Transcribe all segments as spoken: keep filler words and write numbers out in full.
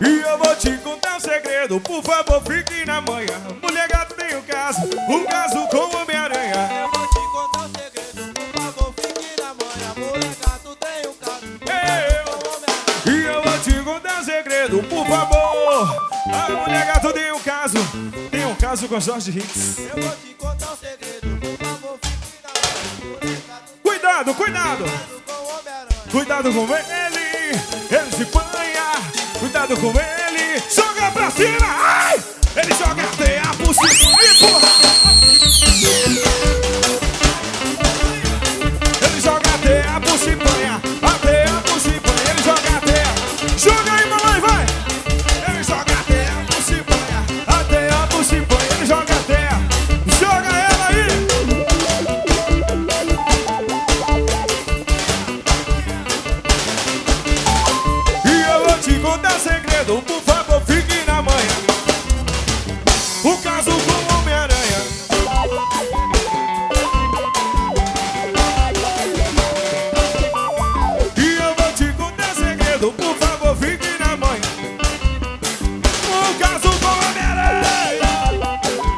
E eu vou te contar um segredo, por favor, fique na manhã. Mulher gato tem um caso, um caso com o Homem-Aranha. Eu vou te contar um segredo, por favor, fique na manhã. Mulher gato tem um caso, um caso com o Homem-Aranha. E eu vou te contar um segredo, por favor. A mulher gato tem um caso, tem um caso com Jorge Hicks. Eu vou te contar um segredo, por favor, fique na manhã. Mulher gato tem Cuidado, cuidado, um caso com o Homem-Aranha. cuidado com ele, ele se banha. Cuidado com ele, joga pra cima, ai! Ele joga até a por cima e porra! Ele joga até a por cima, até a por cima, ele joga até. Joga aí, mamãe, vai! Ele joga até a por cima, até a por cima, ele joga até. Joga ela aí! E eu vou te contar segredo, por favor, fique na manhã. O caso com o Homem-Aranha. E eu vou te contar segredo, por favor, fique na manhã. O caso com o Homem-Aranha.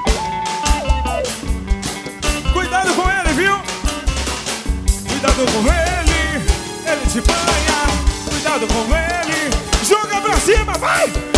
Cuidado com ele, viu? Cuidado com ele, ele te banha. Cuidado com ele, joga pra cima, vai!